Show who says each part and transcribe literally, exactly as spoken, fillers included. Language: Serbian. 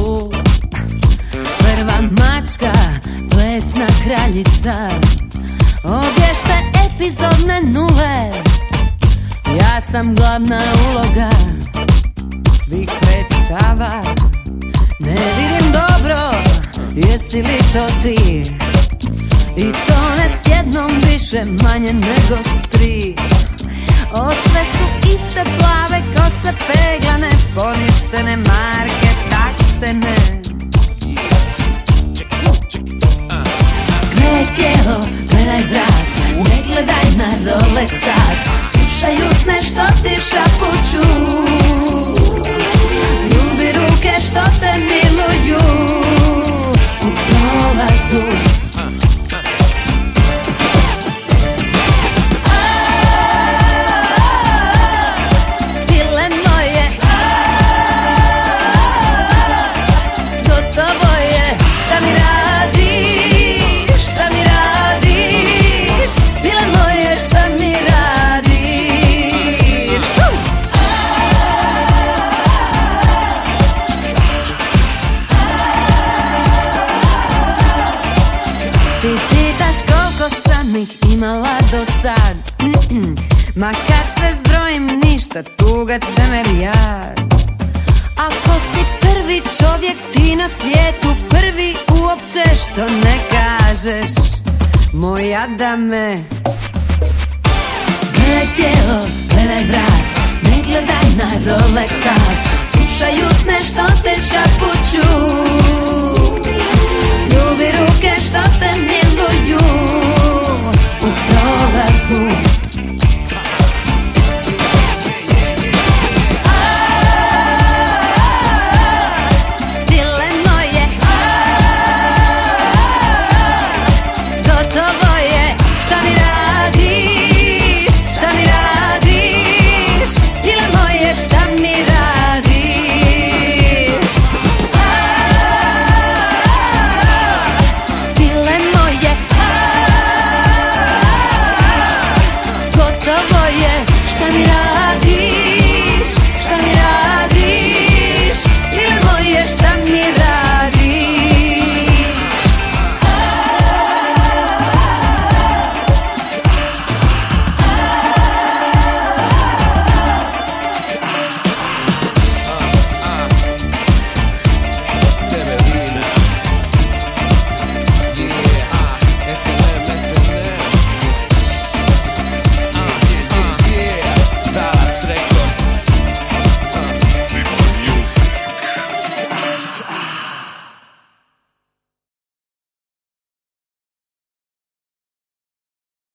Speaker 1: tu. Prva mačka, plesna kraljica, obješte epizodne nule. Ja sam glavna uloga svih predstava. Ne vidim dobro, jesi li to ti? I to ne s jednom više, manje nego s tri. O, sve su iste plave kose peglane, poništene marke taksene. Gledaj tijelo, gledaj vrat, ne gledaj na Rolex sat. Slušaj usne što ti šapuću, ljubi ruke što te miluju u prolazu. Imala do sad, ma kad sve zbrojim ništa, tuga će me rijad. Ako si prvi čovjek ti na svijetu, prvi uopće što ne kažeš, moj Adame. Gledaj tijelo, gledaj vrat, ne gledaj na Rolex sat. Slušaj usne što te